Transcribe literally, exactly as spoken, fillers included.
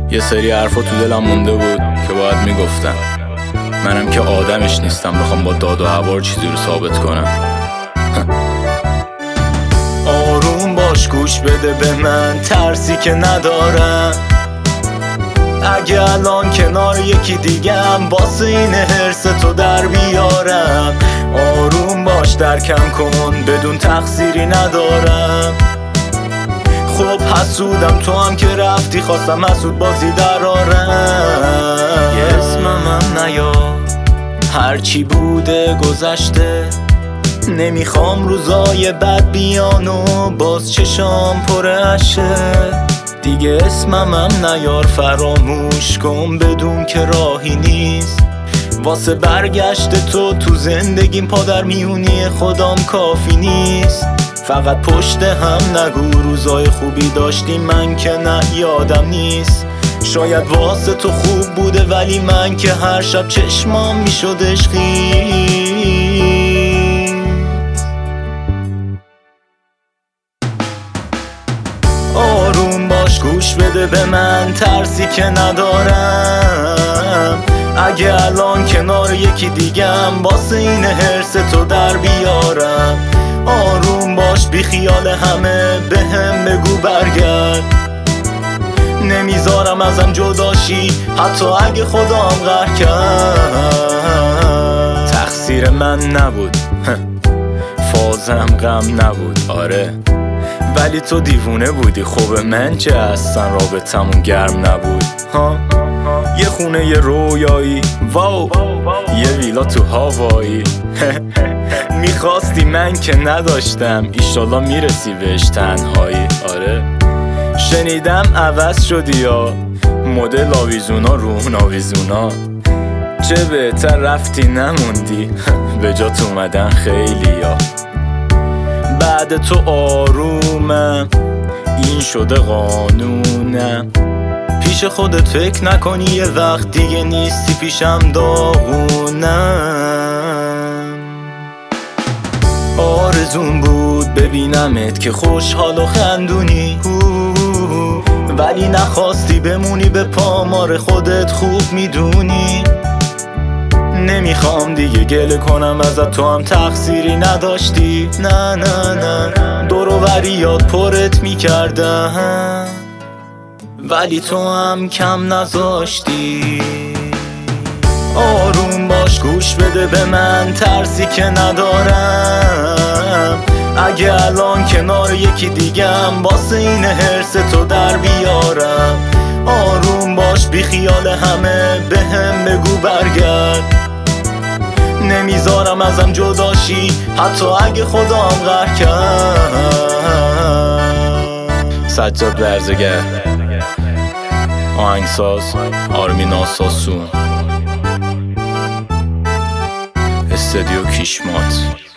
یه سری حرفا تو دلم مونده بود که باید میگفتم. منم که آدمش نیستم بخوام با داد و هوار چیزی رو ثابت کنم. آروم باش، گوش بده به من، ترسی که ندارم. اگه الان کنار یکی دیگم واسه این حرس تو در بیارم. آروم باش، درکم کن، بدون تقصیری ندارم. خب حسودم، تو هم که رفتی خواستم حسود بازی درارم. یه اسمم هم نیار، هرچی بوده گذشته. نمیخوام روزای بد بیان و باز چشام پر اشک. دیگه اسمم هم نیار، فراموش کن، بدون که راهی نیست. واسه برگشت تو تو زندگیم پادر میونی خودم کافی نیست. فقط پشت هم نگو روزای خوبی داشتیم، من که نه یادم نیست. شاید واسه تو خوب بوده ولی من که هر شب چشمام میشد عشقی. آروم باش، گوش بده به من، ترسی که ندارم. اگه الان کنار یکی دیگم واسه این حرس تو در بیارم. آروم باش، بی خیال همه، به هم بگو برگرد. نمیذارم ازم جداشی حتی اگه خودم قهر کرد. تقصیر من نبود، فازم غم نبود، آره. ولی تو دیوونه بودی، خوب من چه اصلا رابطمون گرم نبود. ها یه خونه یه رویایی، واو، یه ویلا تو هاوایی. میخواستی من که نداشتم، ایشالا میرسی بهش تنهایی، آره. شنیدم عوض شدی یا مدل آویزونا روحون آویزونا. چه بهتر رفتی نموندی، به جات اومدن خیلی یا. بعد تو آرومم، این شده قانونم. پیش خودت فکر نکنی یه وقت دیگه نیستی پیشم داغونم. آرزون بود ببینمت که خوشحال و خندونی، ولی نخواستی بمونی به پامار خودت، خوب میدونی. نمیخوام دیگه گله کنم ازت، تو هم تقصیری نداشتی. نه نه نه، دور و بریات پرت میکردم ولی تو هم کم نذاشتی. آروم باش، گوش بده به من، ترسی که ندارم. اگه الان کنار یکی دیگم واسه این حرس تو در بیارم. آروم باش، بی خیال همه، به هم بگو برگرد. نمیذارم ازم جداشی حتی اگه خودم قهر کرد. سجاد برزگر، آهنگساز آرمین آساسون، استودیو کیشمات.